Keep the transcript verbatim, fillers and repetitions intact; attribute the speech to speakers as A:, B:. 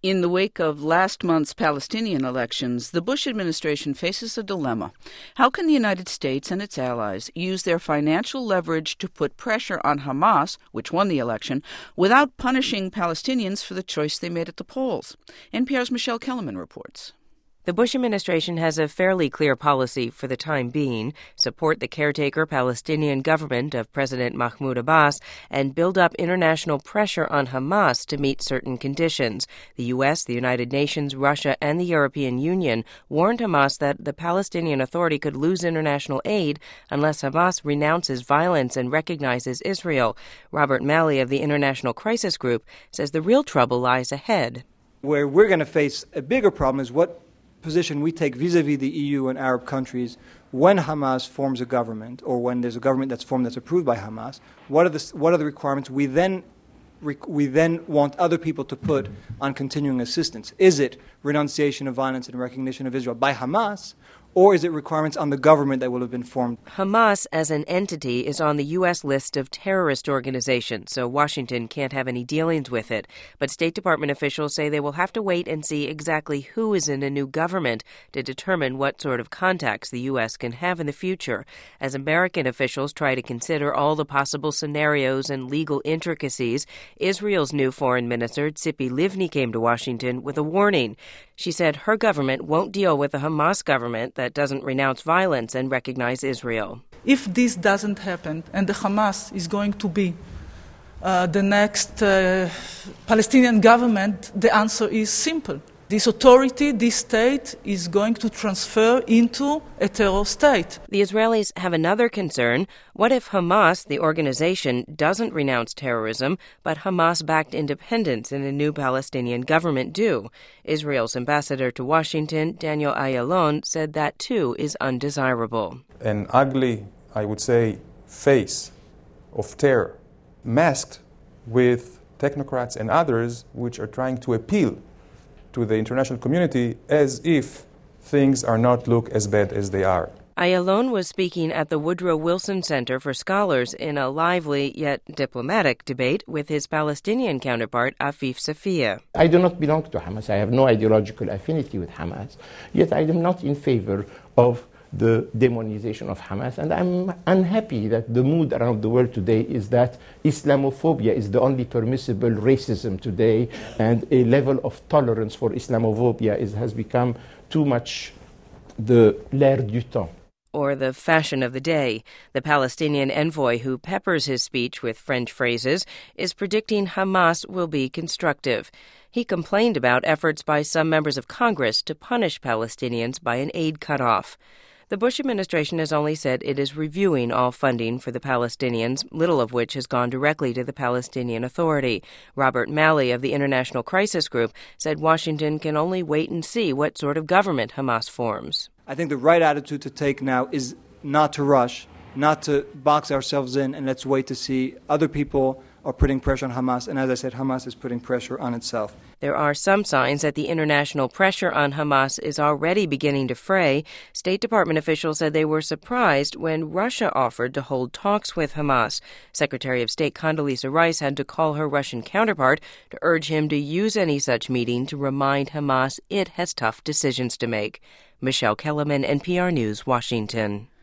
A: In the wake of last month's Palestinian elections, the Bush administration faces a dilemma. How can the United States and its allies use their financial leverage to put pressure on Hamas, which won the election, without punishing Palestinians for the choice they made at the polls? N P R's Michelle Kellerman reports.
B: The Bush administration has a fairly clear policy for the time being: support the caretaker Palestinian government of President Mahmoud Abbas and build up international pressure on Hamas to meet certain conditions. The U S, the United Nations, Russia, and the European Union warned Hamas that the Palestinian Authority could lose international aid unless Hamas renounces violence and recognizes Israel. Robert Malley of the International Crisis Group says the real trouble lies ahead.
C: Where we're going to face a bigger problem is what position we take vis-a-vis the E U and Arab countries when Hamas forms a government, or when there's a government that's formed that's approved by Hamas. What are the what are the requirements we then we then want other people to put on continuing assistance? Is it renunciation of violence and recognition of Israel by Hamas, or is it requirements on the government that will have been formed?
B: Hamas as an entity is on the U S list of terrorist organizations, so Washington can't have any dealings with it. But State Department officials say they will have to wait and see exactly who is in a new government to determine what sort of contacts the U S can have in the future, as American officials try to consider all the possible scenarios and legal intricacies. Israel's new foreign minister, Tzipi Livni, came to Washington with a warning. She said her government won't deal with a Hamas government that doesn't renounce violence and recognize Israel.
D: If this doesn't happen and the Hamas is going to be uh, the next uh, Palestinian government, the answer is simple. This authority, this state, is going to transfer into a terror state.
B: The Israelis have another concern. What if Hamas, the organization, doesn't renounce terrorism, but Hamas-backed independents in a new Palestinian government do? Israel's ambassador to Washington, Daniel Ayalon, said that too is undesirable.
E: An ugly, I would say, face of terror, masked with technocrats and others which are trying to appeal to the international community as if things are not look as bad as they are.
B: Ayalon was speaking at the Woodrow Wilson Center for Scholars in a lively yet diplomatic debate with his Palestinian counterpart, Afif Safiya.
F: I do not belong to Hamas. I have no ideological affinity with Hamas. Yet I am not in favor of the demonization of Hamas, and I'm unhappy that the mood around the world today is that Islamophobia is the only permissible racism today, and a level of tolerance for Islamophobia is, has become too much the l'air du temps.
B: Or the fashion of the day. The Palestinian envoy, who peppers his speech with French phrases, is predicting Hamas will be constructive. He complained about efforts by some members of Congress to punish Palestinians by an aid cutoff. The Bush administration has only said it is reviewing all funding for the Palestinians, little of which has gone directly to the Palestinian Authority. Robert Malley of the International Crisis Group said Washington can only wait and see what sort of government Hamas forms.
C: I think the right attitude to take now is not to rush, not to box ourselves in, and let's wait to see. Other people are putting pressure on Hamas, and as I said, Hamas is putting pressure on itself.
B: There are some signs that the international pressure on Hamas is already beginning to fray. State Department officials said they were surprised when Russia offered to hold talks with Hamas. Secretary of State Condoleezza Rice had to call her Russian counterpart to urge him to use any such meeting to remind Hamas it has tough decisions to make. Michelle Kellerman, N P R News, Washington.